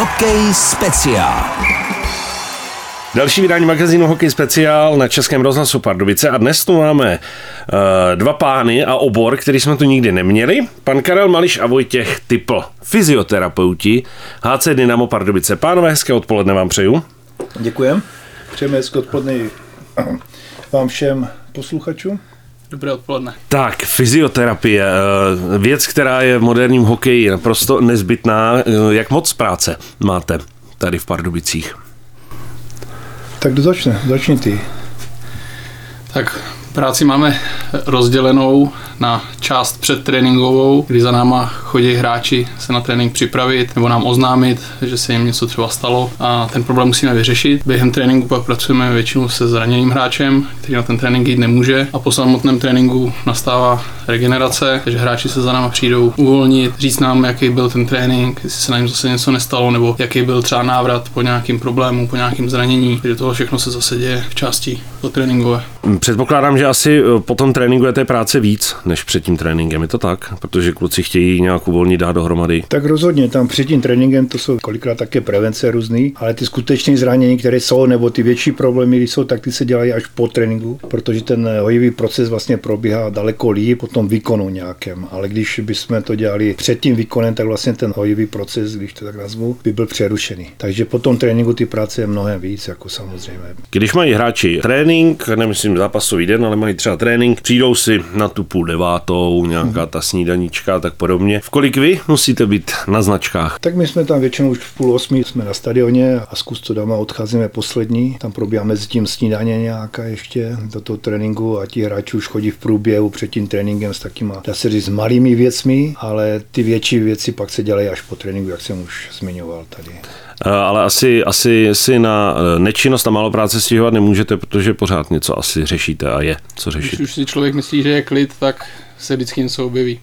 Hokej speciál. Další vydání magazínu Hokej speciál na Českém rozhlasu Pardubice a dnes tu máme dva pány a obor, který jsme tu nikdy neměli. Pan Karel Mališ a Vojtěch Typl, fyzioterapeuti HC Dynamo Pardubice. Pánové, hezké odpoledne vám přeju. Děkujem. Přejeme hezké odpoledne vám všem posluchačům. Dobré odpoledne. Tak, fyzioterapie, věc, která je v moderním hokeji naprosto nezbytná. Jak moc práce máte tady v Pardubicích? Tak kdo začne? Začni ty. Tak práci máme rozdělenou na část předtréninkovou, kdy za náma chodí hráči se na trénink připravit nebo nám oznámit, že se jim něco třeba stalo a ten problém musíme vyřešit. Během tréninku pak pracujeme většinou se zraněným hráčem, který na ten trénink jít nemůže a po samotném tréninku nastává regenerace, takže hráči se za náma přijdou uvolnit, říct nám, jaký byl ten trénink, jestli se na něm zase něco nestalo nebo jaký byl třeba návrat po nějakým problému, po nějakým zranění. Takže toho všechno se zase děje v části tréninkové. Předpokládám, že asi po tom tréninku je té práce víc než před tím tréninkem, je to tak? Protože kluci chtějí nějak uvolnit, dát dohromady. Tak rozhodně, tam před tím tréninkem to jsou kolikrát také prevence různý, ale ty skutečné zranění, které jsou, nebo ty větší problémy, když jsou, tak ty se dělají až po tréninku, protože ten hojivý proces vlastně probíhá daleko líp po tom výkonu nějakém, ale když bychom to dělali před tím výkonem, tak vlastně ten hojivý proces, když to tak nazvu, by byl přerušený. Takže po tom tréninku ty práce je mnohem víc, jako samozřejmě. Když mají hráči trénink, nemyslím zápasový den, ale mají třeba trénink, přijdou si na tu 8:30, nějaká ta snídanička a tak podobně. V kolik vy musíte být na značkách? Tak my jsme tam většinou už v 7:30 jsme na stadioně a z Kustodama odcházíme poslední. Tam probíhá mezi tím snídaně nějaká ještě do toho tréninku a ti hráči už chodí v průběhu před tím tréninkem s takýma, dá se říct, malými věcmi, ale ty větší věci pak se dělají až po tréninku, jak jsem už zmiňoval tady. Ale asi si na nečinnost a málo práce stěžovat nemůžete, protože pořád něco asi řešíte a je co řešit. Když už si člověk myslí, že je klid, tak se vždycky něco objeví.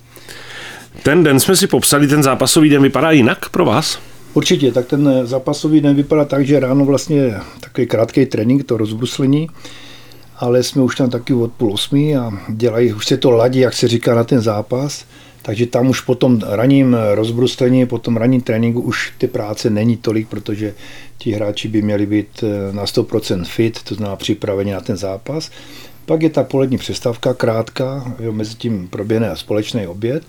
Ten den jsme si popsali, ten zápasový den vypadá jinak pro vás? Určitě, tak ten zápasový den vypadá tak, že ráno vlastně takový krátký trénink, to rozbruslení, ale jsme už tam taky od 7:30 a dělají, už se to ladí, jak se říká, na ten zápas. Takže tam už po tom ranním rozbruslení, po tom ranním tréninku už ty práce není tolik, protože ti hráči by měli být na 100% fit, to znamená připraveni na ten zápas. Pak je ta polední přestávka krátká, mezi tím proběhne společný oběd.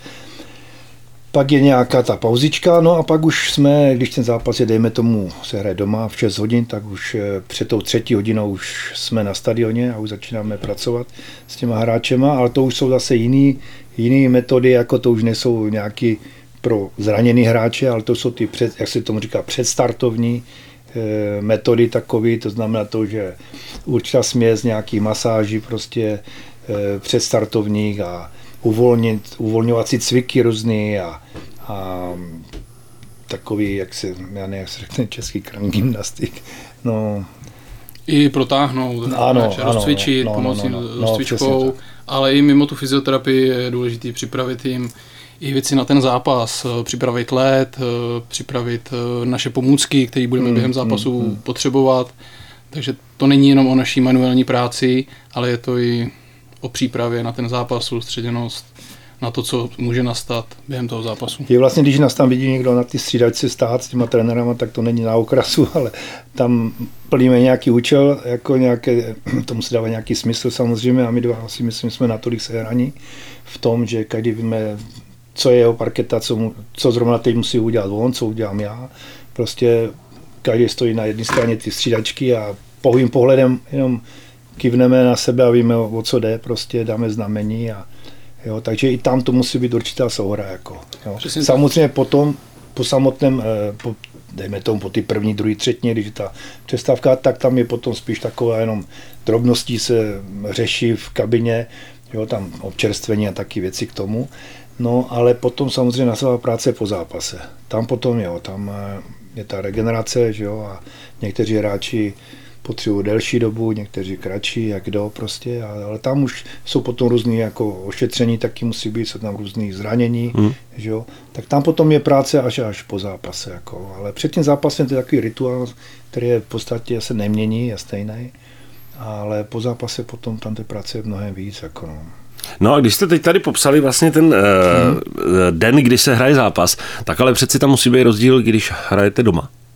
Pak je nějaká ta pauzička, no a pak už jsme, když ten zápas je, dejme tomu, se hraje doma v 6 hodin, tak už před tou 3. hodinou už jsme na stadioně a už začínáme pracovat s těma hráčema, ale to už jsou zase jiné metody, jako to už nejsou nějaký pro zraněný hráče, ale to jsou ty, jak se tomu říká, předstartovní metody takové, to znamená to, že určitá směs nějakých masáží prostě předstartovních a uvolňovací cviky různý a takový, jak se řekne český gymnastik. No. I protáhnout, rozcvičit pomocí rozcvičkou, ale i mimo tu fyzioterapii je důležité připravit jim i věci na ten zápas, připravit led, připravit naše pomůcky, které budeme během zápasu potřebovat. Takže to není jenom o naší manuální práci, ale je to i o přípravě na ten zápas, soustředěnost na to, co může nastat během toho zápasu. Je vlastně, když nás tam vidí někdo na ty střídačce stát s těma trenérama, tak to není na okrasu, ale tam plníme nějaký účel, jako nějaké, tomu se dává nějaký smysl samozřejmě a my dva asi myslím, jsme natolik sehraní v tom, že každý víme, co je jeho parketa, co zrovna teď musí udělat on, co udělám já. Prostě každý stojí na jedné straně ty střídačky a pouhým pohledem jenom kývneme na sebe a víme, o co jde, prostě dáme znamení a jo, takže i tam to musí být určitá souhra, jako, jo. Samozřejmě potom, po samotném, dejme tomu po ty první, druhý, třetí, když je ta přestávka, tak tam je potom spíš taková jenom drobností se řeší v kabině, jo, tam občerstvení a taky věci k tomu, no, ale potom samozřejmě nastává práce po zápase. Tam potom, jo, tam je ta regenerace, že jo, a někteří hráči potřebují delší dobu, někteří kratší, jak kdo prostě, ale tam už jsou potom různý jako ošetření, taky musí být, jsou tam různý zranění, že jo, tak tam potom je práce až po zápase, jako, ale před tím zápasem to je takový rituál, který je v podstatě se nemění, je stejný, ale po zápase potom tam té práce je mnohem víc, jako no. No a když jste teď tady popsali vlastně ten den, kdy se hraje zápas, tak ale přeci tam musí být rozdíl, když hrajete doma.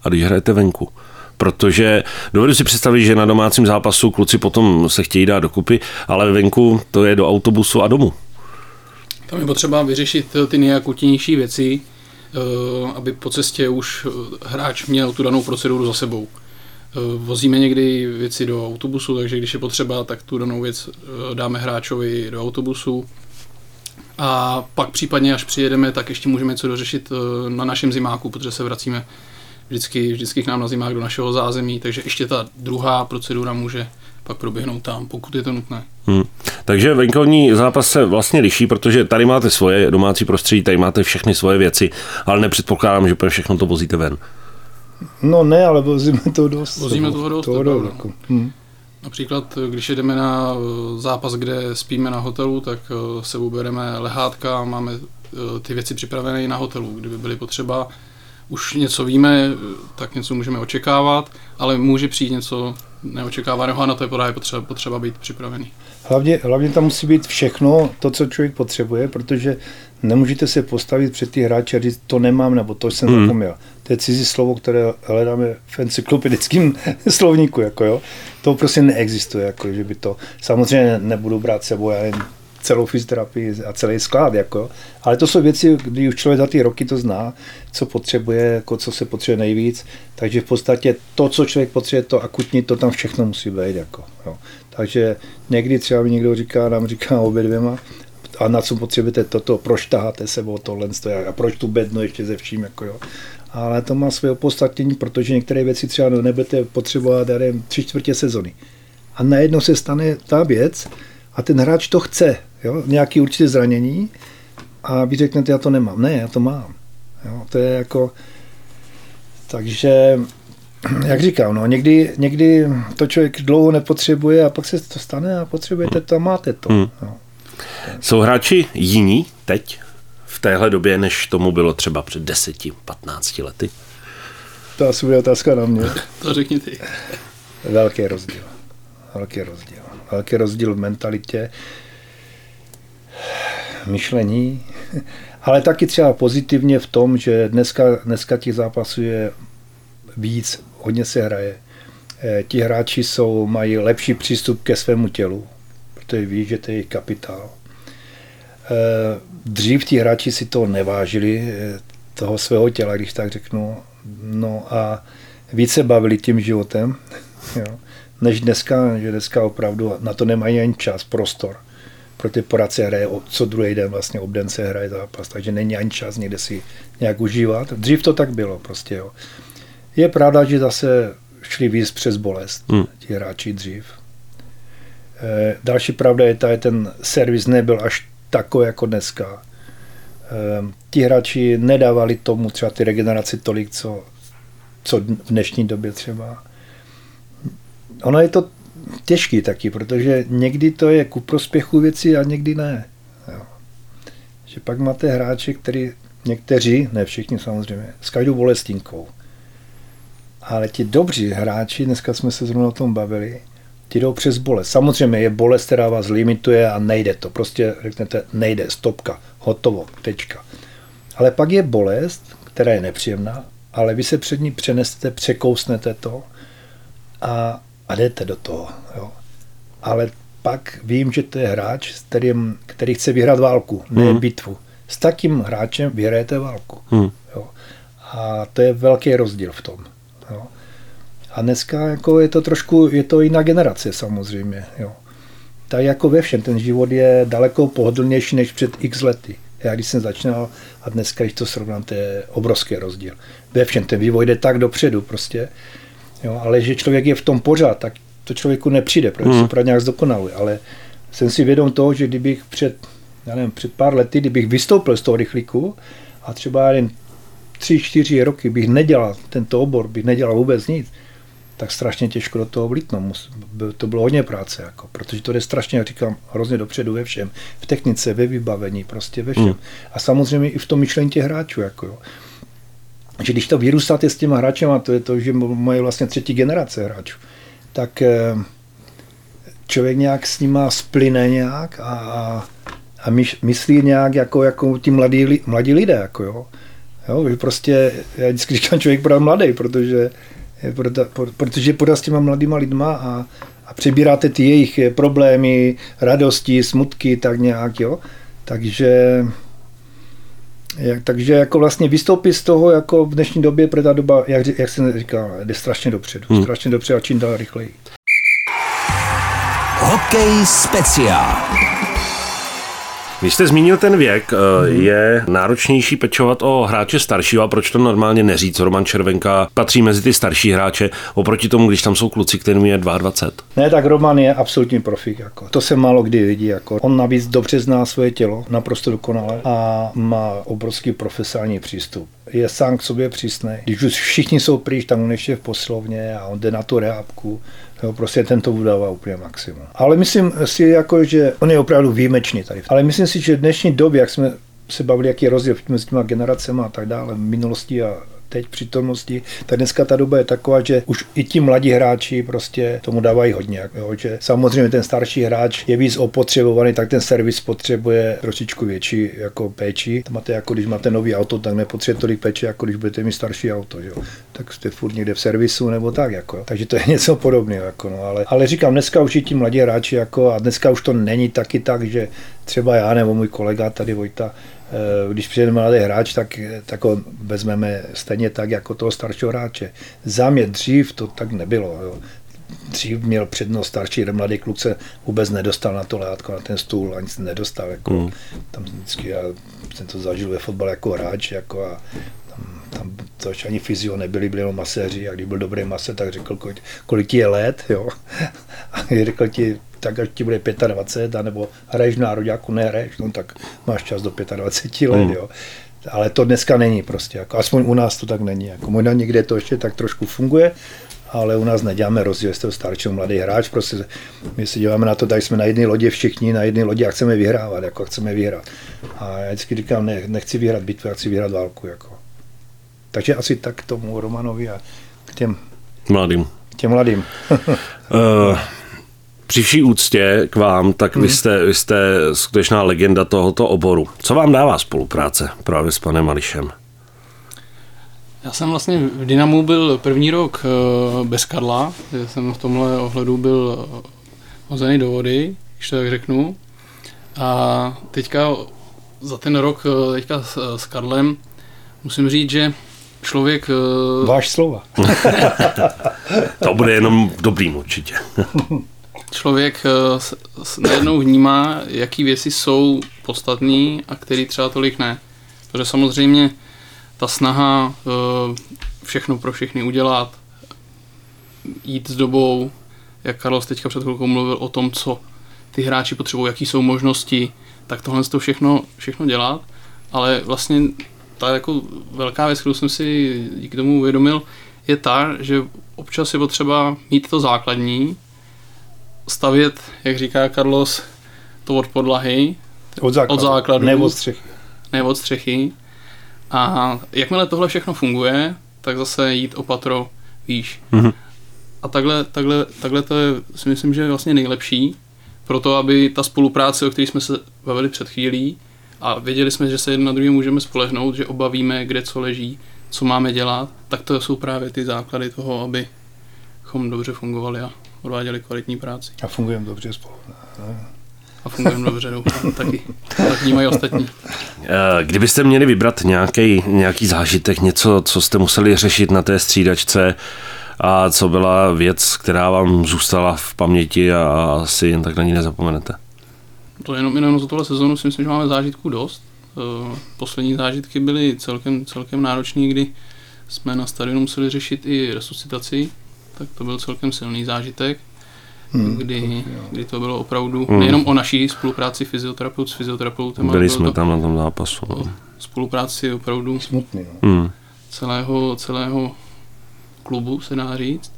a když hrajete venku. Protože dovedu si představit, že na domácím zápasu kluci potom se chtějí dát dokupy, ale venku to je do autobusu a domů. Tam je potřeba vyřešit ty nejakutnější věci, aby po cestě už hráč měl tu danou proceduru za sebou. Vozíme někdy věci do autobusu, takže když je potřeba, tak tu danou věc dáme hráčovi do autobusu. A pak případně, až přijedeme, tak ještě můžeme něco dořešit na našem zimáku, protože se vracíme vždycky k nám na zimák do našeho zázemí, takže ještě ta druhá procedura může pak proběhnout tam, pokud je to nutné. Takže venkovní zápas se vlastně liší, protože tady máte svoje domácí prostředí, tady máte všechny svoje věci, ale nepředpokládám, že všechno to vozíte ven. No ne, ale vozíme toho dost. Vozíme toho dost. Například, když jedeme na zápas, kde spíme na hotelu, tak sebou bereme lehátka, máme ty věci připravené i na hotelu. Kdyby byly potřeba, už něco víme, tak něco můžeme očekávat, ale může přijít něco neočekávaného a na to je právě potřeba být připravený. Hlavně tam musí být všechno, to, co člověk potřebuje, protože nemůžete se postavit před ty hráče a říct, to nemám, nebo to jsem zapomněl. To je cizí slovo, které hledáme v encyklopedickém slovníku, jako jo. To prostě neexistuje, jako, že by to, samozřejmě nebudu brát sebou, já jen celou fyzioterapii a celý sklad, jako, ale to jsou věci, kdy už člověk za ty roky to zná, co potřebuje, jako, co se potřebuje nejvíc, takže v podstatě to, co člověk potřebuje, to akutní, to tam všechno musí být, jako, jo. Takže někdy třeba mi někdo nám říká obě dvěma, a na co potřebujete toto, proč taháte sebou tohle, a proč tu bednu ještě ze vším, jako jo. Ale to má své opodstatnění, protože některé věci třeba nebudete potřebovat 3/4 sezony. A najednou se stane ta věc a ten hráč to chce, jo, nějaké určité zranění a vy řeknete, já to nemám. Ne, já to mám. Jo, to je jako, takže, jak říkám, no, někdy to člověk dlouho nepotřebuje a pak se to stane a potřebujete to a máte to. No. Jsou hráči jiní teď v téhle době, než tomu bylo třeba před 10-15 lety? To asi bude otázka na mě. To řekni ty. Velký rozdíl. Velký rozdíl v mentalitě, myšlení, ale taky třeba pozitivně v tom, že dneska těch zápasů je víc, hodně se hraje. Ti hráči mají lepší přístup ke svému tělu, protože ví, že to je jejich kapitál. Dřív ti hráči si to nevážili, toho svého těla, když tak řeknu, no a více bavili tím životem, jo, než dneska, že dneska opravdu na to nemají ani čas, prostor. Protože pořád se hraje, co druhý den vlastně obden se hraje zápas, takže není ani čas někde si nějak užívat. Dřív to tak bylo prostě, jo. Je pravda, že zase šli víc přes bolest, ti hráči dřív. Další pravda je ten servis nebyl až takový jako dneska. Ti hráči nedávali tomu třeba ty regeneraci tolik, co v dnešní době třeba. Ono je to těžký taky, protože někdy to je ku prospěchu věci a někdy ne. Jo. Že pak máte hráče, někteří, ne všichni samozřejmě, s každou bolestinkou. Ale ti dobří hráči, dneska jsme se zrovna o tom bavili, ti jdou přes bolest. Samozřejmě je bolest, která vás limituje a nejde to. Prostě řeknete, nejde, stopka, hotovo, tečka. Ale pak je bolest, která je nepříjemná, ale vy se před ní přenesete, překousnete to a jdete do toho. Jo. Ale pak vím, že to je hráč, který chce vyhrát válku, ne bitvu. S takým hráčem vyhrajete válku. Jo. A to je velký rozdíl v tom. Jo. A dneska jako je to jiná generace samozřejmě. Jo. Tak jako ve všem, ten život je daleko pohodlnější než před x lety. Já když jsem začínal a dneska, když to srovnám, to je obrovský rozdíl. Ve všem, ten vývoj jde tak dopředu prostě. Jo, ale že člověk je v tom pořád, tak to člověku nepřijde, protože se pořád nějak zdokonaluje. Ale jsem si vědom toho, že kdybych před pár lety, kdybych vystoupil z toho rychlíku a třeba jen 3-4 roky bych nedělal tento obor, bych nedělal vůbec nic, tak strašně těžko do toho vlítnout. To bylo hodně práce, jako, protože to jde strašně, jak říkám, hrozně dopředu ve všem. V technice, ve vybavení, prostě ve všem. A samozřejmě i v tom myšlení těch hráčů. Jako, jo. Že když to vyrůstáte s těma hráčema, to je to, že mají vlastně 3. generace hráčů, tak člověk nějak s nima splyne nějak a myslí nějak jako ti mladí lidé. Jako, jo. Jo, že prostě, já vždycky říkám, člověk pořád mladý, protože pořád s těma mladýma lidma a přebíráte ty jejich problémy, radosti, smutky, tak nějak, jo. Takže jako vlastně vystoupit z toho jako v dnešní době, protože ta doba, jak jsem říkal, jde strašně dopředu. Strašně dopředu a čím dál rychleji. Hokej speciál. Když jste zmínil ten věk, je náročnější pečovat o hráče staršího a proč to normálně neříct? Roman Červenka patří mezi ty starší hráče, oproti tomu, když tam jsou kluci, kterým je 22. Ne, tak Roman je absolutní profík. Jako. To se málo kdy vidí. Jako. On navíc dobře zná svoje tělo, naprosto dokonale a má obrovský profesionální přístup. Je sám k sobě přísný. Když už všichni jsou pryč, tam on ještě v posilovně a on jde na tu rehábku. Jo, prostě ten to udává úplně maximum. Ale myslím si, jako, že on je opravdu výjimečný tady. Ale myslím si, že v dnešní době, jak jsme se bavili, jaký je rozdíl mezi těma generacemi a tak dále, v minulosti a teď přítomnosti, tak dneska ta doba je taková, že už i ti mladí hráči prostě tomu dávají hodně. Jo, že samozřejmě ten starší hráč je víc opotřebovaný, tak ten servis potřebuje trošičku větší jako péči. To máte jako když máte nový auto, tak nepotřebuje tolik péče, jako když budete mít starší auto. Jo. Tak jste furt někde v servisu nebo tak. Jako. Takže to je něco podobného. Jako, no. Ale říkám, dneska už i ti mladí hráči jako, a dneska už to není taky tak, že třeba já nebo můj kolega tady Vojta, když přijde mladý hráč, tak ho vezmeme stejně tak, jako toho staršího hráče. Za mě dřív to tak nebylo. Jo. Dřív měl přednost starší, mladý kluk se vůbec nedostal na to lehátko, na ten stůl, ani se nedostal. Jako, tam vždycky, já jsem to zažil ve fotbale jako hráč, jako a tam to ani fyzio nebyli, byli jenom maséři a když byl dobrý masér, tak řekl, kolik ti je let, jo. A řekl ti, tak až ti bude 25, anebo hraješ v nároďáku, nehraješ, no tak máš čas do 25 let, jo. Ale to dneska není prostě, jako, aspoň u nás to tak není. Jako, možná někde to ještě tak trošku funguje, ale u nás neděláme rozdíl, jestli to starší mladý hráč, prostě my si díváme na to, tak jsme na jedné lodě všichni, na jedné lodi a chceme vyhrávat, jako chceme vyhrát. A já vždycky říkám, nechci vyhrát bitvu, já chci vyhrát válku, jako. Takže asi tak k tomu Romanovi a k těm mladým. Při vší úctě k vám, tak vy jste skutečná legenda tohoto oboru. Co vám dává spolupráce právě s panem Mališem? Já jsem vlastně v Dynamu byl první rok bez Karla, že jsem v tomhle ohledu byl hozený do vody, když to tak řeknu. A teďka za ten rok teďka s Karlem musím říct, že člověk... Váš slova. To bude jenom dobrým určitě. Člověk najednou vnímá, jaký věci jsou podstatný a který třeba tolik ne. Protože samozřejmě ta snaha všechno pro všechny udělat, jít s dobou, jak Carlos teďka před chvilkou mluvil o tom, co ty hráči potřebují, jaký jsou možnosti, tak tohle to všechno dělat, ale vlastně ta jako velká věc, kterou jsem si díky tomu uvědomil, je ta, že občas je potřeba mít to základní, stavět, jak říká Carlos, to od podlahy, od základu, ne od střechy. A jakmile tohle všechno funguje, tak zase jít o patro výš. Mm-hmm. A takhle to je, si myslím, že je vlastně nejlepší pro to, aby ta spolupráce, o které jsme se bavili před chvílí, a věděli jsme, že se jeden na druhý můžeme spolehnout, že oba víme, kde co leží, co máme dělat, tak to jsou právě ty základy toho, abychom dobře fungovali a odváděli kvalitní práci. A fungujeme dobře spolu. A fungujeme dobře, taky. Tak vnímají ostatní. Kdybyste měli vybrat nějaký zážitek, něco, co jste museli řešit na té střídačce a co byla věc, která vám zůstala v paměti a asi jen tak na ní nezapomenete? To jenom za tohle sezonu si myslím, že máme zážitků dost. Poslední zážitky byly celkem náročné, kdy jsme na stadionu museli řešit i resuscitaci, tak to byl celkem silný zážitek, kdy to bylo opravdu nejenom o naší spolupráci fyzioterapeut s fyzioterapeutem. Byli jsme tam na tom zápasu. Spolupráci opravdu smutný, celého klubu, se dá říct.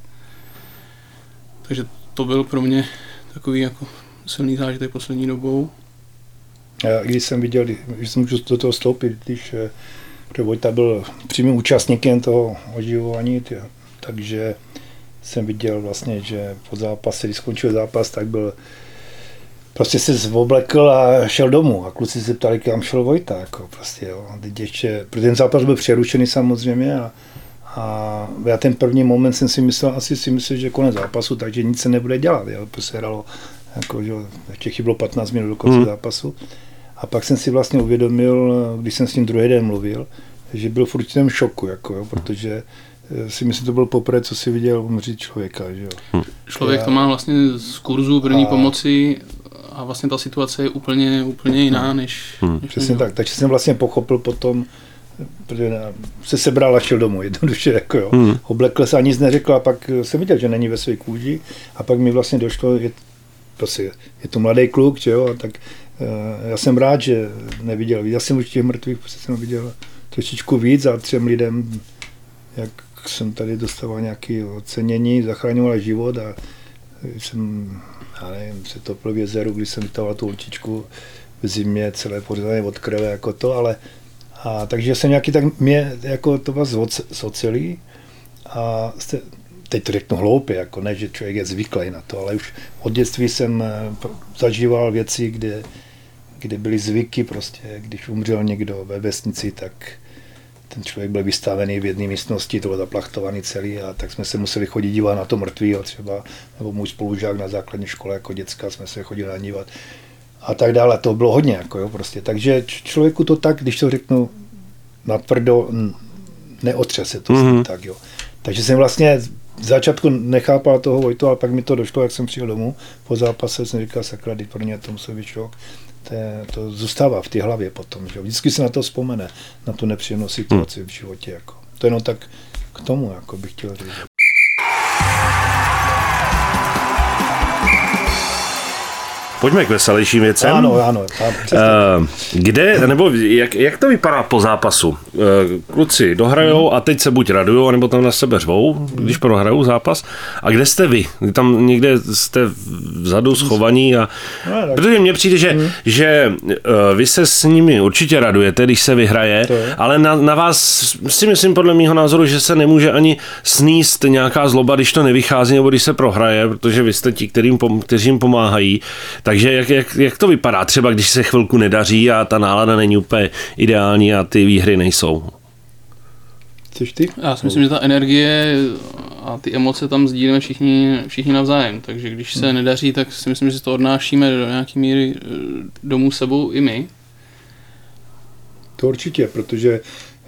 Takže to byl pro mě takový jako silný zážitek poslední dobou. Když jsem viděl, že jsem můžu do toho stoupit, když Vojta byl přímým účastníkem toho oživování, takže jsem viděl vlastně, že po zápase, když skončil zápas, tak byl prostě se zoblekl a šel domů a kluci se ptali, kam šel Vojta, jako prostě, jo. Teď ještě, protože ten zápas byl přerušený samozřejmě a já ten první moment jsem si myslel, že konec zápasu, takže nic se nebude dělat, jo. Prostě hralo, jako, že ještě chybilo 15 minut do konce zápasu. A pak jsem si vlastně uvědomil, když jsem s ním druhý den mluvil, že byl v určitém šoku, jako, jo, protože si myslím, to byl poprvé, co si viděl umřít člověka. Že jo. Člověk to má vlastně z kurzu první pomoci a vlastně ta situace je úplně jiná, než přesně tak, takže jsem vlastně pochopil potom, protože se sebral a šel domů jednoduše, jako jo. Oblekl se a nic neřekl a pak jsem viděl, že není ve své kůži a pak mi vlastně došlo, je to mladý kluk, že jo, a tak já jsem rád, že neviděl. Já jsem už těch mrtvých jsem viděl trošičku víc a 3 lidem, jak jsem tady dostával nějaké ocenění, zachraňoval život a jsem, já nevím, se topil v jezeru, když jsem vytahoval tu holčičku v zimě, celé pořádně od krve, jako to, takže jsem nějaký tak mě, jako to vás zocelí a teď to řeknu hloupě, jako ne, že člověk je zvyklý na to, ale už od dětství jsem zažíval věci, kde byly zvyky prostě, když umřel někdo ve vesnici, tak ten člověk byl vystavený v jedné místnosti, to byl zaplachtovaný celý a tak jsme se museli chodit dívat na to mrtvýho třeba, nebo můj spolužák na základní škole jako děcka jsme se chodili nadívat a tak dále, to bylo hodně, jako jo, prostě, takže člověku to tak, když to řeknu natvrdo, neotřese to tak, jo. Takže jsem vlastně v začátku nechápal toho Vojtu, ale pak mi to došlo, jak jsem přijel domů po zápase, jsem říkal, sakra, pro mě to musel být šok. To zůstává v té hlavě potom, že? Vždycky se na to vzpomene, na tu nepříjemnou situaci v životě. Jako. To jenom tak k tomu, jako bych chtěl říct. Pojďme k veselějším věcem. Ano. Kde, nebo jak to vypadá po zápasu? Kluci dohrajou a teď se buď radujou, nebo tam na sebe řvou, když prohrajou zápas. A kde jste vy? Tam někde jste vzadu schovaní a... Protože mně přijde, že vy se s nimi určitě radujete, když se vyhraje, ale na vás si myslím podle mýho názoru, že se nemůže ani sníst nějaká zloba, když to nevychází, nebo když se prohraje, protože vy jste ti, kteří jim pomáhají. Takže jak to vypadá třeba, když se chvilku nedaří a ta nálada není úplně ideální a ty výhry nejsou? Což ty? Já si myslím, že ta energie a ty emoce tam sdílíme všichni navzájem, takže když se nedaří, tak si myslím, že si to odnášíme do nějaké míry domů sebou i my. To určitě, protože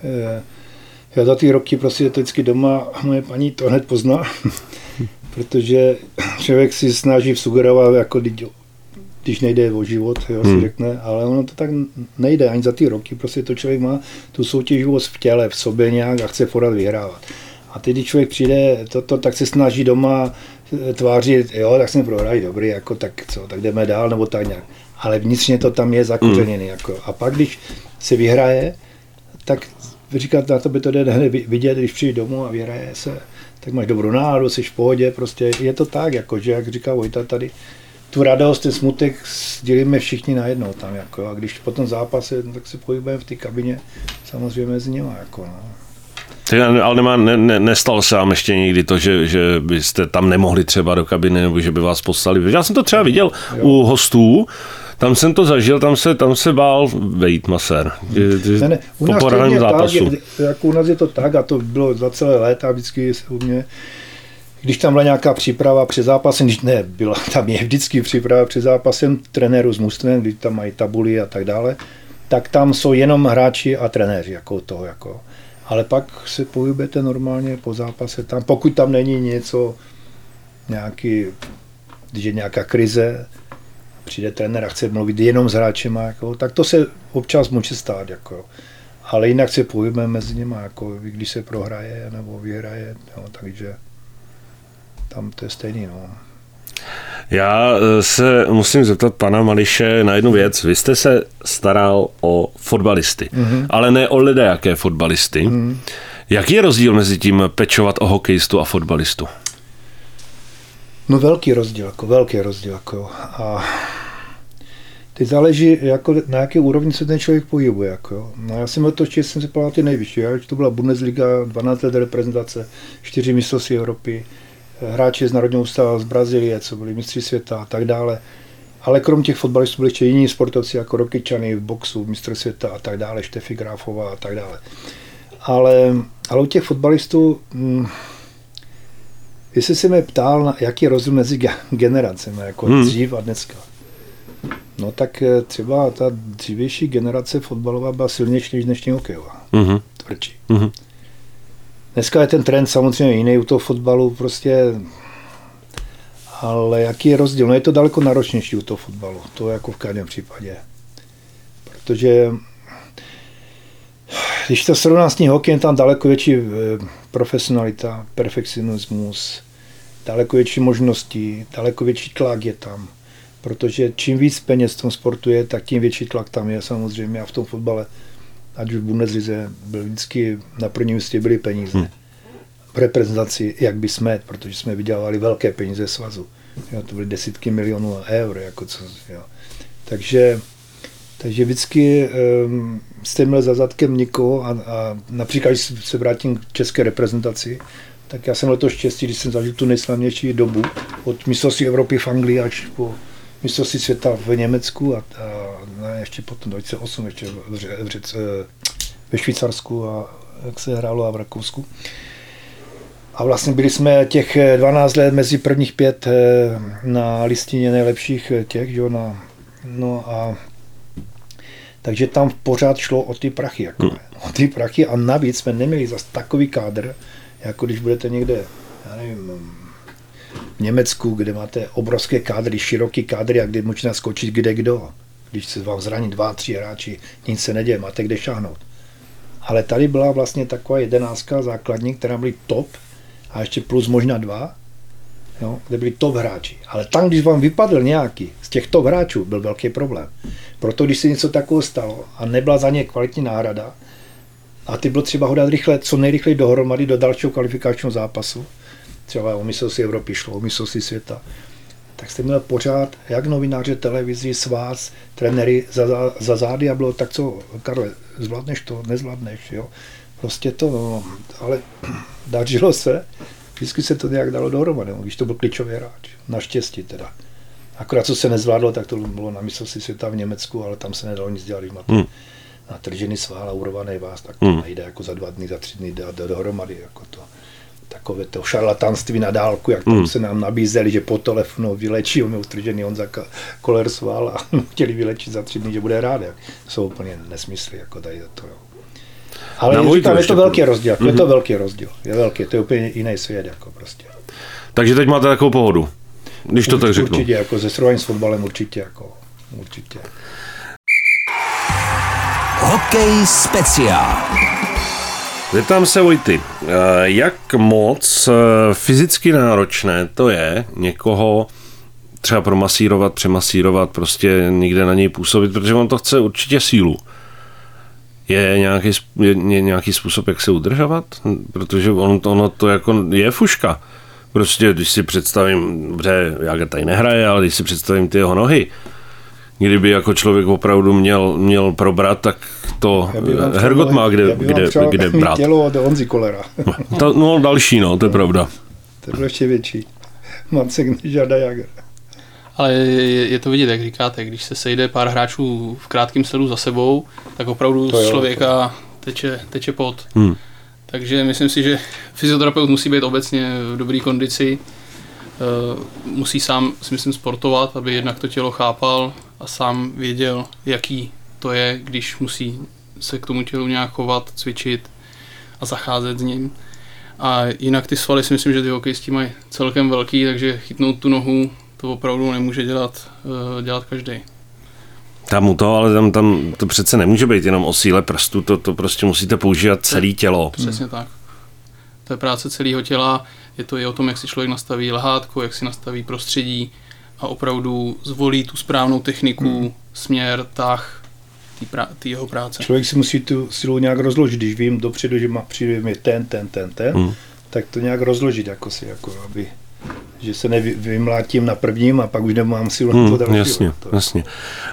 já za ty roky prostě to vždycky doma, moje paní to hned pozná, protože člověk si snaží sugerovat, jako když nejde o život, jo, si řekne, ale ono to tak nejde, ani za ty roky, prostě to člověk má tu soutěživost v těle, v sobě nějak a chce pořád vyhrávat. A teď, když člověk přijde tak se snaží doma tvářit, jo, tak jsme prohráli, dobrý, jako tak co, tak jdeme dál, nebo tak nějak. Ale vnitřně to tam je zakořeněný, jako. A pak, když se vyhraje, tak říkat, na to by to jde hned vidět, když přijde domů a vyhraje se, tak máš dobrou náladu, jsi v pohodě, prostě je to tak, jako, že jak říká Vojta tady, tu radost, ten smutek sdělíme všichni najednou tam, jako, a když potom zápase, tak se pohybujeme v té kabině, samozřejmě mezi nimi, jako, no. Ale nestalo se vám ještě někdy to, že byste tam nemohli třeba do kabiny, nebo že by vás poslali. Já jsem to třeba viděl u hostů, tam jsem to zažil, tam se bál vejít masér. Po poraném zápasu. Jako u nás je to tak, a to bylo za celé léta, vždycky se u mě, když tam byla nějaká příprava před zápasem, tam je vždycky příprava před zápasem trenéru s mužstvem, když tam mají tabuly a tak dále, tak tam jsou jenom hráči a trenéři jako toho, jako. Ale pak se pohybujete normálně po zápase tam, pokud tam není něco, když je nějaká krize, přijde trenér a chce mluvit jenom s hráčema, jako, tak to se občas může stát, jako. Ale jinak se pohybujeme mezi nimi, jako, když se prohraje nebo vyhraje, jo, takže tam to je stejný. No. Já se musím zeptat pana Mališe na jednu věc. Vy jste se staral o fotbalisty, ale ne o ledajaké fotbalisty. Jaký je rozdíl mezi tím pečovat o hokejistu a fotbalistu? No velký rozdíl. Jako. A teď záleží, jako, na jaké úrovni se ten člověk pohybuje. Jako. No, já jsem to ještě jsem se pál ty nejvyšší. To byla Bundesliga, 12 let reprezentace, 4 mistrovství Evropy, hráči z národního ústavu z Brazílie, co byli mistři světa a tak dále. Ale krom těch fotbalistů byli ještě jiní sportovci, jako Rokyčany v boxu, mistr světa a tak dále, Štefy Gráfová a tak dále. Ale u těch fotbalistů, jestli se mě ptal, jaký je rozdíl mezi generacemi, jako dřív a dneska. No tak třeba ta dřívější generace fotbalová byla silnější než dnešní hokejová. Tvrdší. Dneska je ten trend samozřejmě jiný u toho fotbalu, prostě, ale jaký je rozdíl? No je to daleko náročnější u toho fotbalu, to jako v každém případě. Protože když to srovná s tím hokejem, tam daleko větší profesionalita, perfekcionismus, daleko větší možnosti, daleko větší tlak je tam. Protože čím víc peněz v tom sportu je, tak tím větší tlak tam je samozřejmě a v tom fotbale, ať už v Bundeslize, byl vždycky na prvním místě byly peníze. V reprezentaci, jak by jsme, protože jsme vydělávali velké peníze svazu. Jo, to byly desítky milionů eur. Jako co, jo. Takže vždycky jste měl za zadkem nikoho a například, když se vrátím k české reprezentaci, tak já jsem měl to štěstí, když jsem zažil tu nejslavnější dobu od mistrovství Evropy v Anglii až po mistrovství světa v Německu a ještě potom 2008 ještě ve Švýcarsku a jak se hrálo a v Rakousku. A vlastně byli jsme těch 12 let mezi prvních 5 na listině nejlepších těch, jo, no a takže tam pořád šlo o ty prachy, jako, o ty prachy a navíc jsme neměli zase takový kádr, jako když budete někde, já nevím, v Německu, kde máte obrovské kádry, široký kádry a kde můžete skočit kde kdo. Když se vám zraní 2-3 hráči, nic se neděje, máte kde šáhnout. Ale tady byla vlastně taková 11 základní, která byly top a ještě plus možná 2, jo, kde byli top hráči. Ale tam, když vám vypadl nějaký z těch top hráčů, byl velký problém. Proto, když se něco takového stalo a nebyla za ně kvalitní náhrada a ty bylo třeba ho dát rychle, co nejrychleji dohromady do dalšího kvalifikačního zápasu, třeba o mistrovství Evropy šlo, o mistrovství světa, tak jste měl pořád, jak novináře, televizi, svaz, trenéry za zády a bylo tak co, Karle, zvládneš to, nezvládneš, jo. Prostě to, no, ale dařilo se, vždycky se to nějak dalo dohromady, když to byl klíčový hráč, naštěstí teda. Akorát co se nezvládlo, tak to bylo na mistrovství světa v Německu, ale tam se nedalo nic dělat, když máte natržený svál a urvaný vás, tak to nejde jako za 2 dny, za 3 dny dát dohromady, jako to. Takové to šarlatanství na dálku, jak tam se nám nabízeli, že po telefonu vylečí, on měl utržený Honza Koller sval a chtěli vylečit za 3 dny, že bude rád. Jak. Jsou úplně nesmysly, jako tady to. Jo. Ale říkám, je to velký rozdíl, je to velký rozdíl, je velký, to je úplně jiný svět, jako prostě. Takže teď máte takovou pohodu, když to tak řeknu. Určitě, jako ze srovnání s fotbalem určitě. Hokej speciál. Zeptám se, Vojty, jak moc fyzicky náročné to je někoho třeba promasírovat, přemasírovat, prostě někde na něj působit, protože on to chce určitě sílu. Je nějaký způsob, jak se udržovat? Protože ono to jako je fuška. Prostě, když si představím, dobře, jak tady nehraje, ale když si představím ty jeho nohy, kdyby jako člověk opravdu měl probrat, tak to Hergot má kde brát. Tělo od Honzy Kollera. No další, no, to je pravda. To bylo ještě větší. Macek než Jarda Jágr. Ale je to vidět, jak říkáte, když se sejde pár hráčů v krátkém sledu za sebou, tak opravdu z člověka teče pot. Takže myslím si, že fyzioterapeut musí být obecně v dobré kondici, musí sám, si myslím, sportovat, aby jednak to tělo chápal a sám věděl, jaký to je, když musí se k tomu tělu nějak chovat, cvičit a zacházet s ním. A jinak ty svaly si myslím, že ty hokejisti mají celkem velký, takže chytnout tu nohu to opravdu nemůže dělat každý. Tam to přece nemůže být jenom o síle prstu, to prostě musíte používat celé tělo. Přesně tak. To je práce celého těla, je to i o tom, jak si člověk nastaví lehátko, jak si nastaví prostředí a opravdu zvolí tu správnou techniku, směr, tah, ty jeho práce. Člověk si musí tu silu nějak rozložit, když vím dopředu, že přijde mi ten, tak to nějak rozložit, aby že se nevymlátím na prvním a pak už nemám sílu na to dalšího. Jasně.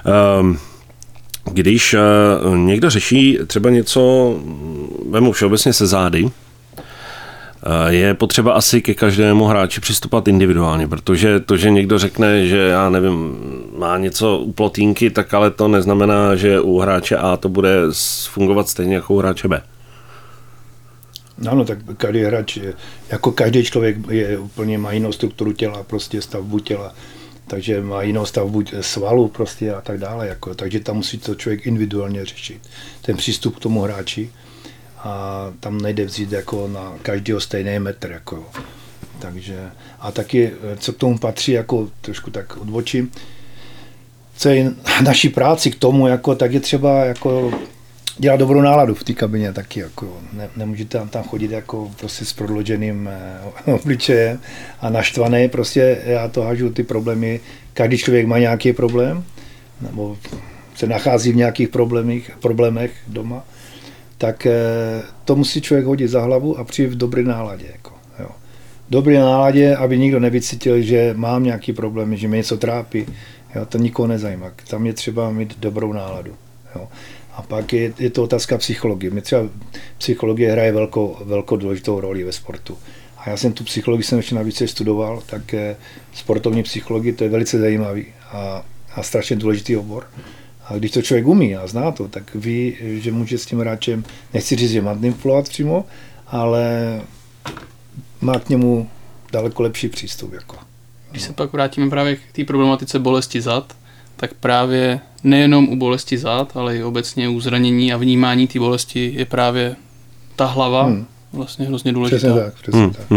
Když někdo řeší třeba něco, vemu všeobecně se zády, Je potřeba asi ke každému hráči přistupovat individuálně, protože to, že někdo řekne, že já nevím, má něco u plotínky, tak ale to neznamená, že u hráče A to bude fungovat stejně jako u hráče B. Ano, tak každý hráč, jako každý člověk má jinou strukturu těla, prostě stavbu těla, takže má jinou stavbu svalu prostě a tak dále, jako, takže tam musí to člověk individuálně řešit, ten přístup k tomu hráči a tam nejde vzít jako na každého stejný metr, jako, takže a taky, co k tomu patří, jako trošku tak odbočím, co je naší práci k tomu, jako, tak je třeba jako dělat dobrou náladu v té kabině taky, jako nemůžete tam chodit jako prostě s prodloženým obličejem a naštvaný, prostě já to hážu ty problémy, každý člověk má nějaký problém, nebo se nachází v nějakých problémech doma, tak to musí člověk hodit za hlavu a přijít v dobré náladě, jako, jo. Dobré náladě, aby nikdo nevycítil, že mám nějaký problém, že mě něco trápí, jo, to nikoho nezajímá, tam je třeba mít dobrou náladu, jo. A pak je to otázka psychologie. Mě třeba psychologie hraje velkou důležitou roli ve sportu. A já jsem tu psychologii jsem ještě navíc studoval, tak sportovní psychologii to je velice zajímavý a strašně důležitý obor. A když to člověk umí a zná to, tak ví, že může s tím hráčem, nechci říct, že manipulovat přímo, ale má k němu daleko lepší přístup. Jako. Když se pak vrátíme právě k té problematice bolesti zad, tak právě nejenom u bolesti zad, ale i obecně u zranění a vnímání té bolesti je právě ta hlava vlastně hrozně důležitá. Přesně tak.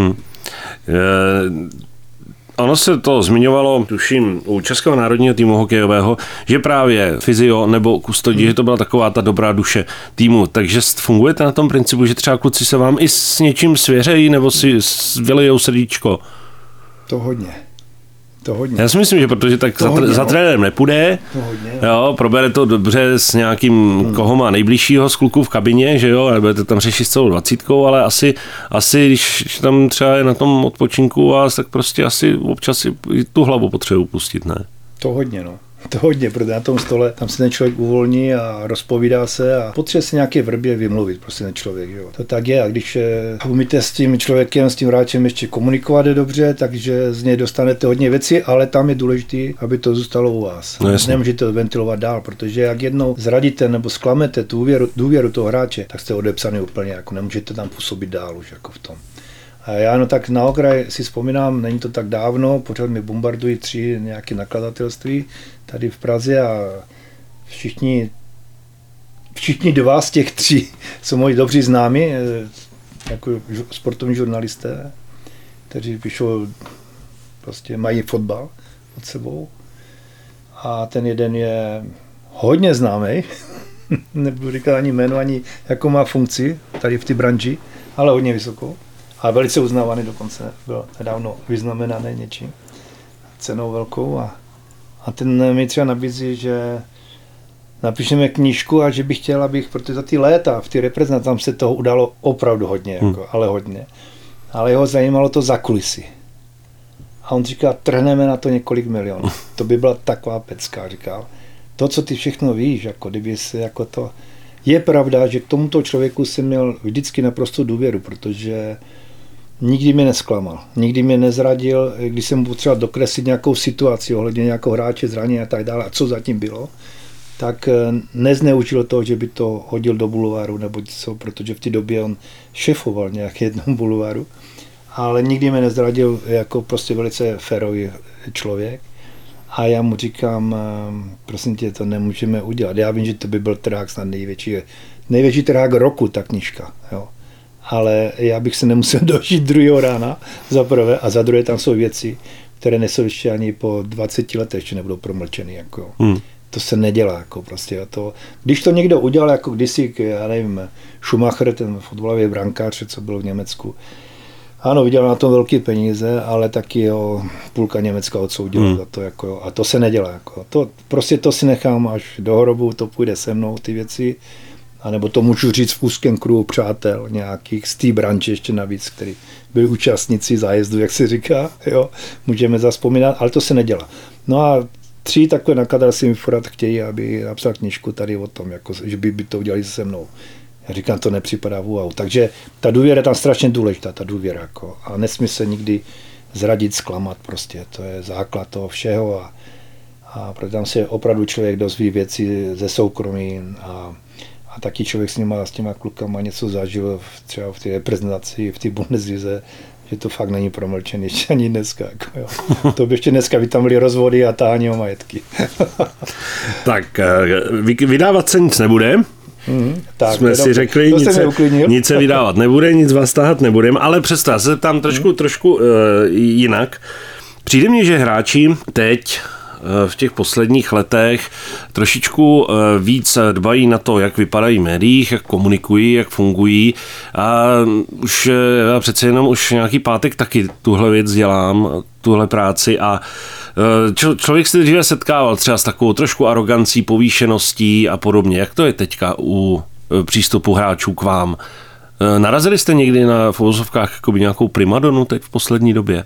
Ono se to zmiňovalo, tuším, u Českého národního týmu hokejového, že právě fyzio nebo kustodí, že to byla taková ta dobrá duše týmu. Takže fungujete na tom principu, že třeba kluci se vám i s něčím svěřejí nebo si vylejou srdíčko? To hodně. Já si myslím, že protože tak za trenérem nepůjde, jo, probere to dobře s nějakým, koho má nejbližšího z kluků v kabině, že jo, nebudete tam řešit s celou 20, ale asi když tam třeba je na tom odpočinku vás, tak prostě asi občas si tu hlavu potřebuji pustit, ne? To hodně, protože na tom stole tam se ten člověk uvolní a rozpovídá se a potřebuje si nějaké vrbě vymluvit, prostě ten člověk. Jo. To tak je a když umíte s tím člověkem, s tím hráčem ještě komunikovat dobře, takže z něj dostanete hodně věcí, ale tam je důležité, aby to zůstalo u vás. No, nemůžete to ventilovat dál, protože jak jednou zradíte nebo zklamete tu důvěru toho hráče, tak jste odepsaný úplně, jako nemůžete tam působit dál už jako v tom. A já no tak na okraj si vzpomínám, není to tak dávno, pořád mi bombardují 3 nějaké nakladatelství tady v Praze a všichni 2 z těch 3 jsou moji dobří známí, jako sportovní žurnalisté, kteří píšou, prostě mají fotbal pod sebou. A ten jeden je hodně známý, nebudu říkat ani jméno, ani jakou má funkci tady v té branži, ale hodně vysokou. A velice uznávaný dokonce, byl nedávno vyznamenaný něčím, cenou velkou a ten mi třeba nabízí, že napíšeme knížku a že bych chtěl, protože za ty léta v té reprezentaci tam se toho udalo opravdu hodně, jako, ale hodně. Ale jeho zajímalo to za kulisy. A on říká, trhneme na to několik milionů. To by byla taková pecka, říkal. To, co ty všechno víš, jako kdyby se jako to... Je pravda, že k tomuto člověku jsem měl vždycky naprosto důvěru, protože nikdy mě nesklamal, nikdy mě nezradil, když jsem potřeboval dokreslit nějakou situaci ohledně nějakého hráče, zranění a tak dále, a co zatím bylo, tak nezneužil to, že by to hodil do bulváru nebo něco, protože v té době on šefoval nějak jednom bulváru, ale nikdy mě nezradil jako prostě velice férový člověk. A já mu říkám, prosím tě, to nemůžeme udělat. Já vím, že to by byl trhák snad největší trhák roku, ta knížka. Jo. Ale já bych se nemusel dožít 2. rána, za prvé, a za druhé tam jsou věci, které nejsou ještě ani po 20 letech, ještě nebudou promlčeny. Jako. To se nedělá. Jako prostě. Když to někdo udělal, jako kdysi, já nevím, Schumacher, ten fotbalový brankář, co byl v Německu, ano, vydělal na tom velké peníze, ale taky půlka Německa odsoudila za to. Jako, a to se nedělá. Jako. To si nechám až do hrobu, to půjde se mnou, ty věci. A nebo to můžu říct v úzkém kruhu přátel nějakých z té branže ještě navíc, který byli účastníci zájezdu, jak se říká. Jo. Můžeme zavzpomínat, ale to se nedělá. No a 3 takové nakladatelství mi pořád chtějí, aby napsal knížku tady o tom, jako, že by to udělali se mnou. Já říkám, to nepřipadá wow. Takže ta důvěra je tam strašně důležitá, ta důvěra. Jako, a nesmí se nikdy zradit, zklamat prostě. To je základ toho všeho a protože tam se opravdu člověk dozví věci ze soukromí a taky člověk s těma klukama něco zažil třeba v té reprezentaci, v té Bundeslize, že to fakt není promlčený, ještě ani dneska. Jako, jo. To by ještě dneska by tam byly rozvody a tahání o majetky. Tak vydávat se nic nebude. Tak, jsme si řekli, nic se vydávat nebude, nic vás tahat nebudeme, ale přesto já se zeptám trošku jinak. Přijde mně, že hráči teď v těch posledních letech trošičku víc dbají na to, jak vypadají v médiích, jak komunikují, jak fungují a už já přece jenom už nějaký pátek taky tuhle věc dělám, tuhle práci a člověk se dříve setkával třeba s takovou trošku arogancí, povýšeností a podobně. Jak to je teďka u přístupu hráčů k vám? Narazili jste někdy v uvozovkách nějakou primadonu teď v poslední době?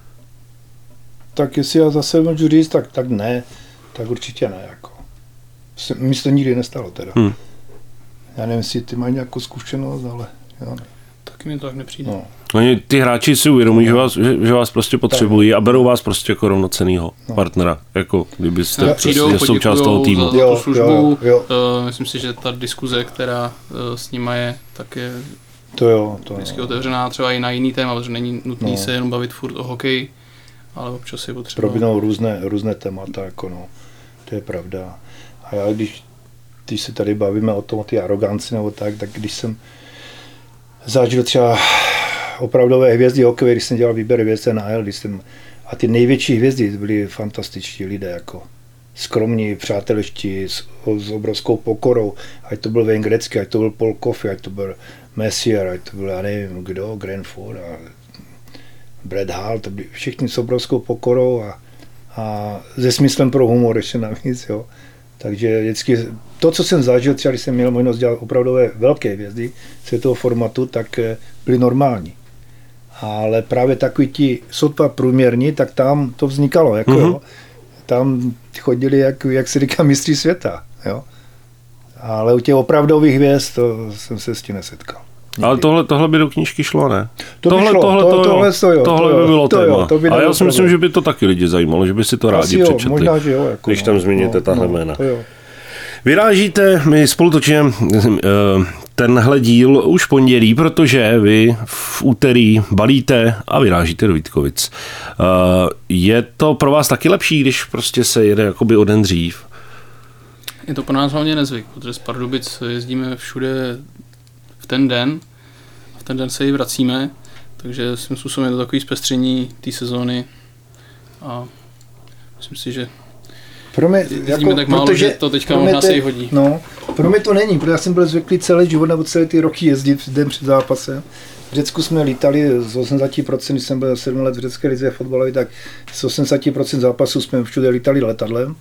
Tak jestli já zase můžu říct, tak ne. Tak určitě ne. Jako. Mi se to nikdy nestalo teda. Já nevím, jestli ty mají nějakou zkušenost, ale já ne. Taky mi to tak nepřijde. No. Ty hráči si uvědomují, že vás prostě potřebují a berou vás prostě jako rovnocennýho partnera, jako kdybyste přijdou, součást toho týmu. Za tu službu. Myslím si, že ta diskuze, která s nima je, tak je vždycky otevřená třeba i na jiný téma, protože není nutný se jenom bavit furt o hokeji, ale občas je potřeba. Probíhnou různé témata, jako to je pravda. A já, když se tady bavíme o tom, o té aroganci nebo tak když jsem zažil třeba opravdové hvězdy hokejové, když jsem dělal výběr hvězd NHL, a ty největší hvězdy byly fantastičtí lidé, jako skromní, přátelští, s obrovskou pokorou, ať to byl Wayne Gretzky, ať to byl Paul Coffey, ať to byl Messier, ať to byl, já nevím kdo, Granford a Brad Hall, to byli všichni s obrovskou pokorou a se smyslem pro humor ještě navíc, jo. Takže vždycky to, co jsem zažil, třeba když jsem měl možnost dělat opravdové velké hvězdy světového formatu, tak byly normální. Ale právě takový ti sotva průměrní, tak tam to vznikalo. Jako, jo. Tam chodili, jak se říká, mistři světa. Jo. Ale u těch opravdových hvězd to jsem se s tím nesetkal. Nikdy. Ale tohle by do knížky šlo, ne? Tohle by bylo téma. A já si myslím, že by to taky lidi zajímalo, že by si to rádi přečetli. Možná, že jo, jako, když tam zmíníte tahle jména. Vyrážíte, my spolu točíme tenhle díl už pondělí, protože vy v úterý balíte a vyrážíte do Vítkovic. Je to pro vás taky lepší, když prostě se jede jakoby o den dřív? Je to pro nás hlavně nezvyk, protože z Pardubic jezdíme všude v ten den a v ten den se i vracíme, takže svým způsobem je to takový zpestření té sezóny a myslím si, že pro mě, jezdíme tak málo, že to teďka možná se i hodí. No, pro mě to není, protože já jsem byl zvyklý celý život nebo celé ty roky jezdit den před zápasem. V Řecku jsme lítali z 80%, když jsem byl 7 let v řecké lize fotbalové, tak z 80% zápasů jsme všude lítali letadlem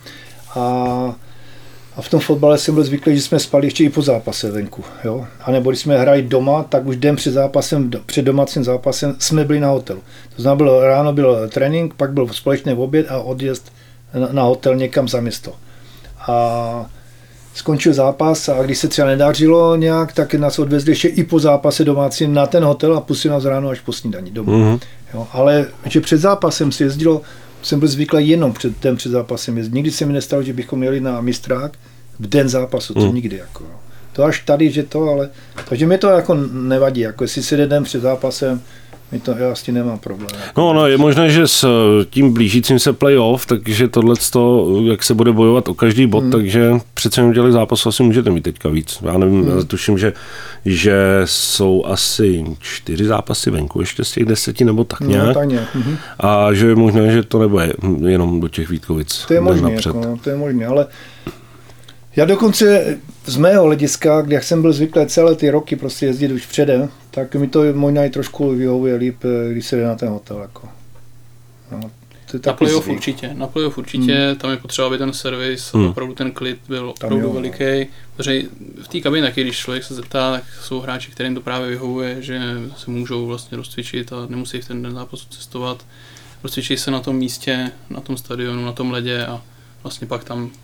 a v tom fotbale jsem byl zvyklý, že jsme spali ještě i po zápase venku. Jo? A nebo když jsme hráli doma, tak už den před zápasem, před domácím zápasem jsme byli na hotelu. To znamená, ráno byl trénink, pak byl společný oběd a odjezd na hotel někam za město. A skončil zápas a když se třeba nedařilo nějak, tak nás odvezli ještě i po zápase domácím na ten hotel a pustili nás ráno až po snídani domů. Jo? Ale že před zápasem se jezdilo, jsem byl zvyklý jenom před zápasem jezdit. Nikdy se mi nestalo, že bychom jeli na mistrák v den zápasu, to nikdy. Jako. To až tady, že to, ale... Takže mi to jako nevadí, jako jestli se jde den před zápasem, já s tím nemám problém. No, je možné, že s tím blížícím se playoff, takže tohleto, jak se bude bojovat o každý bod, takže přece jenom dělali zápasu asi můžete mít teďka víc. Já nevím, já tuším, že jsou asi 4 zápasy venku, ještě z těch 10 nebo tak nějak. No, tak nějak. A že je možné, že to nebude jenom do těch Vítkovic. To je možné, to je možné, ale já dokonce z mého hlediska, jak jsem byl zvyklý celé ty roky prostě jezdit už předem, tak mi to možná i trošku vyhovuje líp, když se jde na ten hotel. Jako. No, na playoff určitě, tam je potřeba, aby ten servis, opravdu ten klid byl opravdu veliký. Protože v té kabině taky, když člověk se zeptá, tak jsou hráči, kterým to právě vyhovuje, že se můžou vlastně rozcvičit a nemusí v ten den zápasu cestovat. Rozcvičí se na tom místě, na tom stadionu, na tom ledě a vlastně pak tam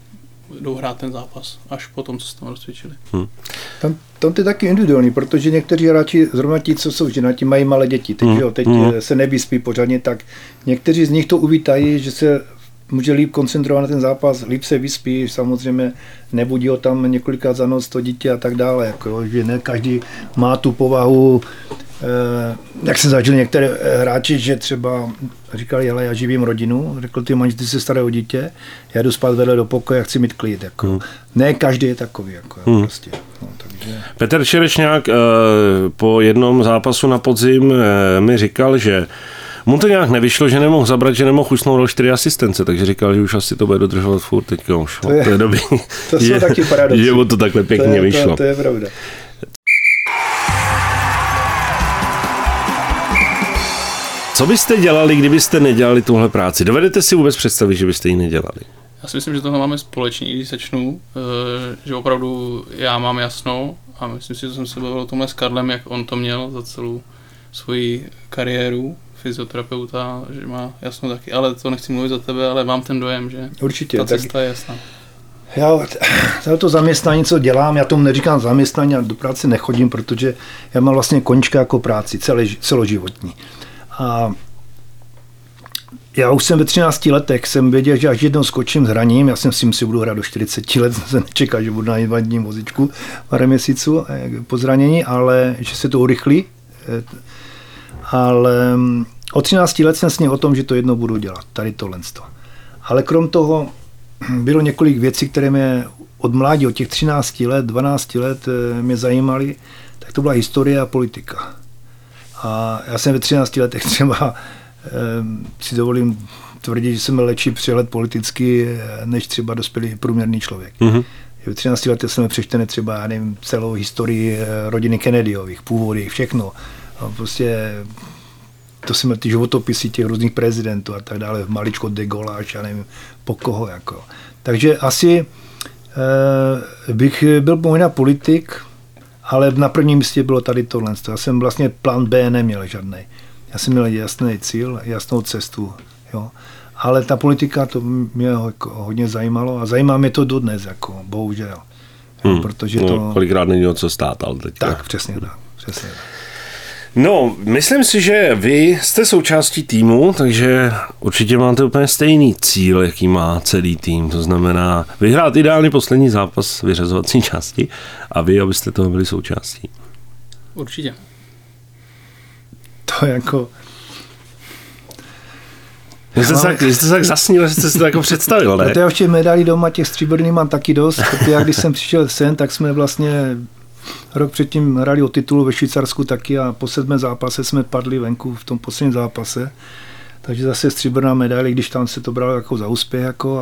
jdou hrát ten zápas, až po tom, co se tam rozcvičili. Tam to je taky individuální, protože někteří hráči, zrovna ti, co jsou ženatí, mají malé děti. Teď se nevyspí pořádně, tak někteří z nich to uvítají, že se může líp koncentrovat na ten zápas, líp se vyspí, samozřejmě nebudí ho tam několikrát za noc to dítě a tak dále, jako, že ne každý má tu povahu, jak se zažili některé hráči, že třeba říkali, hele, já živím rodinu, řekl ty manžel, ty se staré o dítě, já jdu spát vedle do pokoje, já chci mít klid, jako. Ne každý je takový, jako, prostě. No, takže. Petr Šerešňák po jednom zápasu na podzim mi říkal, že mu to nějak nevyšlo, že nemohl zabrat, že nemohl usnout do 4 asistence, takže říkal, že už asi to bude dodržovat furt teďka už. To je dobrý. To jsou taky paradoxy. Že mu to takhle pěkně vyšlo. To je pravda. Co byste dělali, kdybyste nedělali tuhle práci? Dovedete si vůbec představit, že byste ji nedělali? Já si myslím, že tohle máme společně, když začnu, že opravdu já mám jasno a myslím si, že jsem se bavil o tomhle s Karlem, jak on to měl za celou svoji kariéru fyzioterapeuta, že má jasno taky, ale to nechci mluvit za tebe, ale mám ten dojem, že určitě, ta cesta je jasná. Já to zaměstnání, co dělám, já tomu neříkám zaměstnání, a do práce nechodím, protože já mám vlastně koníčka jako práci, celoživotní. A já už jsem ve 13 letech jsem věděl, že až jednou skočím s hraním, já jsem si myslel, že budu hrát do 40 let, jsem nečekal, že budu na invadním vozíčku pár měsíců po zranění, ale že se to urychlí. Ale od 13 let jsem snil o tom, že to jednou budu dělat, tady tohle. Ale krom toho bylo několik věcí, které mě od mládí, od těch 13 let, 12 let mě zajímaly, tak to byla historie a politika. A já jsem ve 13 letech třeba si dovolím tvrdit, že jsem měl lepší přehled politický, než třeba dospělý průměrný člověk. Ve 13 letech jsme přečtené třeba, já nevím, celou historii rodiny Kennedyových, původy, všechno. A prostě to jsem měl ty životopisy těch různých prezidentů a tak dále, maličko de Gaulle, až já nevím po koho. Jako. Takže asi bych byl možná politik, ale na prvním místě bylo tady tohle. Já jsem vlastně plán B neměl žádný. Já jsem měl jasný cíl, jasnou cestu. Jo. Ale ta politika, to mě jako hodně zajímalo a zajímá mě to dodnes, jako, bohužel. Protože to... Kolikrát není o co stát, ale teďka. Tak, přesně tak. No, myslím si, že vy jste součástí týmu, takže určitě máte úplně stejný cíl, jaký má celý tým. To znamená vyhrát ideálně poslední zápas vyřazovací části a vy, abyste toho byli součástí. Určitě. To jako... Jste se tak zasnil, že jste si to jako představil, ne? To já ještě medailí doma, těch stříbrných mám taky dost, protože já když jsem přišel sem, tak jsme vlastně rok předtím hrali o titul ve Švýcarsku taky a po 7. zápase jsme padli venku v tom posledním zápase. Takže zase stříbrná medaile, když tam se to bralo jako za úspěch, jako,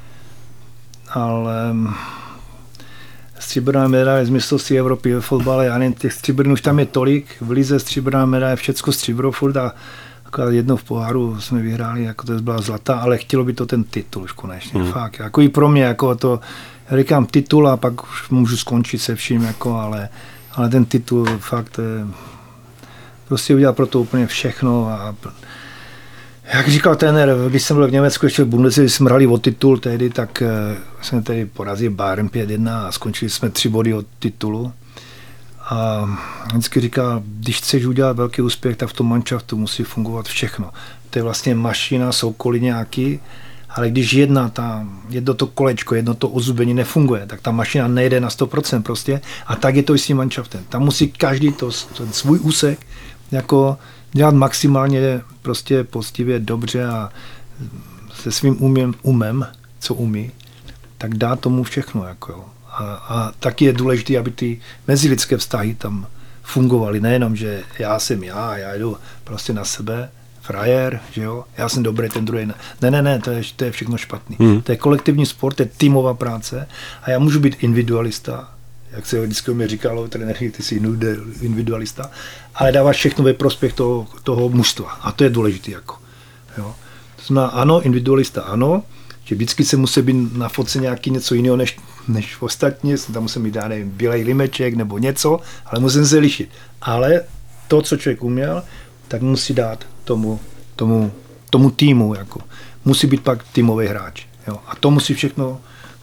ale stříbrná medaile z mistrovství Evropy ve fotbale, já nevím, těch stříbrných už tam je tolik, v lize stříbrná medaile, všecko stříbro furt a jednou v poháru jsme vyhráli, jako to byla zlatá, ale chtělo by to ten titul už konečně, fakt, jako i pro mě, jako to, já říkám titul a pak už můžu skončit se vším, jako, ale ten titul fakt prostě udělal pro to úplně všechno a jak říkal trenér, když jsem byl v Německu ještě v Bundeslize, když jsme hrali o titul tehdy, tak jsme tady porazili Bayern 5-1 a skončili jsme 3 body od titulu. A vždycky říkal, když chceš udělat velký úspěch, tak v tom manšaftu musí fungovat všechno. To je vlastně mašina, jsou koly nějaký, ale když jedno to kolečko, jedno to ozubení nefunguje, tak ta mašina nejde na 100% prostě a tak je to i s tím manšaftem. Tam musí každý ten svůj úsek jako dělat maximálně prostě poctivě, dobře a se svým umem, co umí, tak dá tomu všechno. Jako. A taky je důležité, aby ty mezilidské vztahy tam fungovaly. Nejenom, že já jsem já jdu prostě na sebe, frajer, že jo, já jsem dobrý, ten druhý ne. Ne, to je všechno špatný. To je kolektivní sport, to je týmová práce a já můžu být individualista, jak se vždycky mi říkalo, trenéři, ty jsi individualista, ale dáváš všechno ve prospěch toho mužstva a to je důležité. Jako, jo. To znamená, ano, individualista, ano, že vždycky se musí být na fotce nějaký něco jiného než ostatní, tam musím mít, já nevím, bílej limeček nebo něco, ale musím se lišit. Ale to, co člověk uměl, tak musí dát tomu týmu, jako. Musí být pak týmový hráč. Jo. A to musí všechno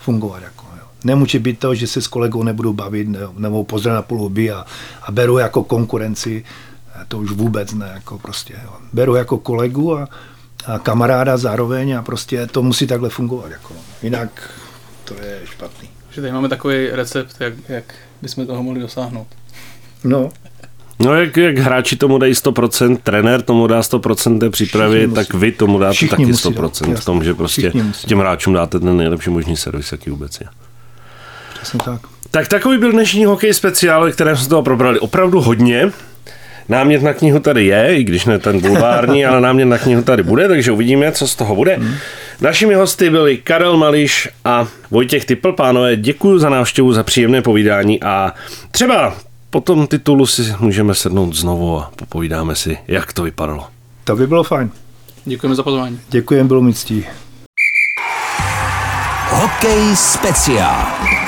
fungovat. Jako, jo. Nemůže být to, že se s kolegou nebudu bavit nebo pozdrav na půl huby a beru jako konkurenci. To už vůbec ne. Jako prostě, jo. Beru jako kolegu a kamaráda zároveň a prostě to musí takhle fungovat. Jako. Jinak to je špatný. Že tady máme takový recept, jak bychom toho mohli dosáhnout. No jak hráči tomu dají 100%, trenér tomu dá 100% té přípravy, tak vy tomu dáte taky 100% v tom, že prostě těm hráčům dáte ten nejlepší možný servis, jaký vůbec je. Přesně tak. Tak takový byl dnešní hokej speciál, ve kterém jsme toho probrali opravdu hodně. Námět na knihu tady je, i když ne ten bulvární, ale námět na knihu tady bude, takže uvidíme, co z toho bude. Našimi hosty byli Karel Mališ a Vojtěch Typl. Pánové, děkuji za návštěvu, za příjemné povídání a třeba po tom titulu si můžeme sednout znovu a popovídáme si, jak to vypadalo. To by bylo fajn. Děkujeme za pozvání. Děkujeme, bylo mi ctí. Hokej speciál.